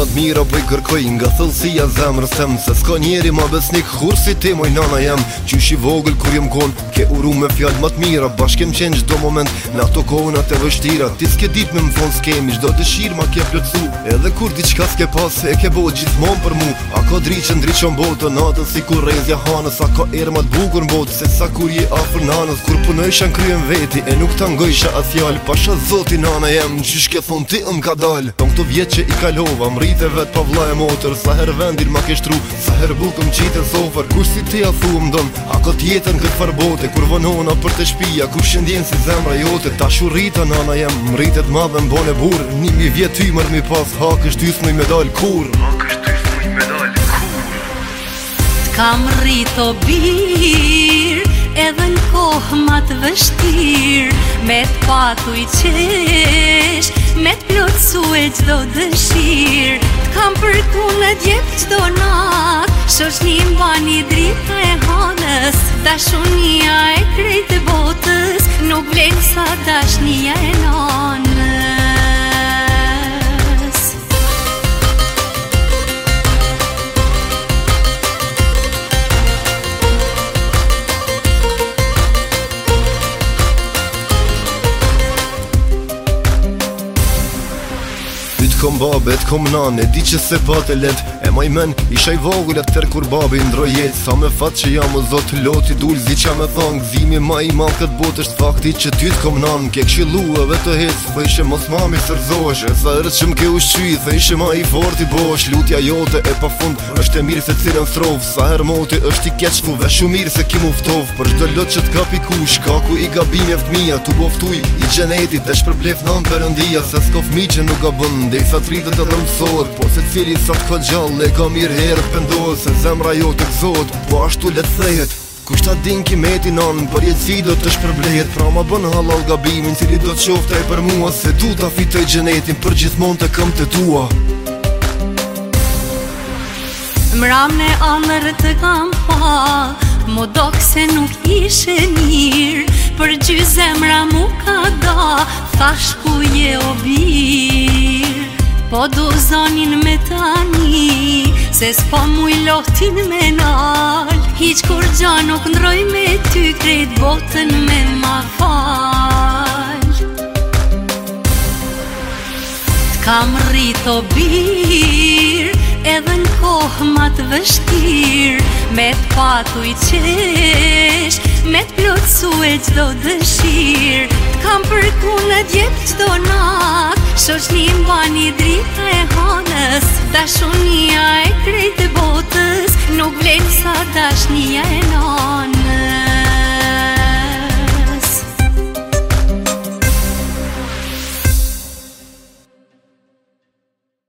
më t'mira po I kërkoj nga thellësia zemrës tem. Se s'ka njeri ma besnik hur si ti moj nana jem. Qysh I vogël kur jem kon, ke uru me fjall më t'mira. Bashkem qenë gjdo moment, në ato kohënat e vështira. Ti s'ke dit me më thonë s'kemi, gjdo dëshirë ma ke plëtsu. Edhe kur diçka s'ke pas, e ke bo gjithmon për mu. A ka driqën driqon botë, natën si kur rezja hanës. A ka erë ma t'bukur n'botë, se sa kur je afër nanës. Kur punojsha n'kryen veti, e nuk t'angojsha as fjall. Pasha zoti nana jem, qysh ke thonë ti ka dal. Ton këto vjet që I kalova, mrite vet pa vlla e motër. Sa her vendin ma ke shtru, sa her bukëm qitën sofer. Kush si ti a thu m'don, a ka tjetën këtë farbote. Kur vonona për të shpia, kush shëndjen si zemra jote. Ta shurita nana jem, mritet madhe m'bone burë. 1000 vjet ty mër mi pas, hakësht ty s'muj me dal kur. T'kam rrito bir, edhe n'kohë ma t'vështir. Me t'patu I qesh, me t'plotsu e gjdo dëshir. T'kam përku në djep gjdo nat, shoqni mbani drita e hanës. Dashunia e krejt e botës, nuk vlen sa dashnia e nanës. Kom babe, t'kom nane, di që se pa të let. E maj men, isha I vogël e tër kur babi ndroj jet. Sa me fat që jam o zot, loti dul, zi qa me thong. Gzimi ma I mal këtë bot është fakti që ty t'kom nan. Ke këshilu edhe të hec, thëjshe mos mami sërzosh. E sa rët që m'ke ushqy, thëjshe ma I fort I bosh. Lutja jote e pa fund, është e mirë se cilën strov. Sa her moti është I keqku, ve shumë mirë se ki muftov. Për shdo lot që t'ka pikush, kaku I gabim jeft mija. Tu boftuj I gjenetit, e shpërblef nan përëndia. Se s'ko fmi që nuk gabën, sa t'rritët edhe mësot. Po se t'fili sa t'ka gjallë, e ka mirë herët pëndohet. Se zemra jo të këzot, po ashtu let thejet. Kush ta din ki meti nanë, për jetësi do të shpërblejet. Pra ma bën halal gabimin, cili do t'qoftaj për mua. Se du ta fitoj gjenetin, për gjithmon të këm të tua. Mram në anër të kam pa, mo dok se nuk ishe mirë. Për gjy zemra mu ka da, thash ku je o birë. Po do zonin me tani, se s'po muj lotin me nal. Hiq kur gja nuk ndroj me ty, krejt botën me ma fal. T'kam rrito bir, edhe n'kohë ma t'vështir. Me t'patu I qesh, me t'plotsu e gjdo dëshir. T'kam përku në djep gjdo nat, shoqni mbani drita e hanës. Dashunia e krejt e botës, nuk vlen sa dashnia e nanës.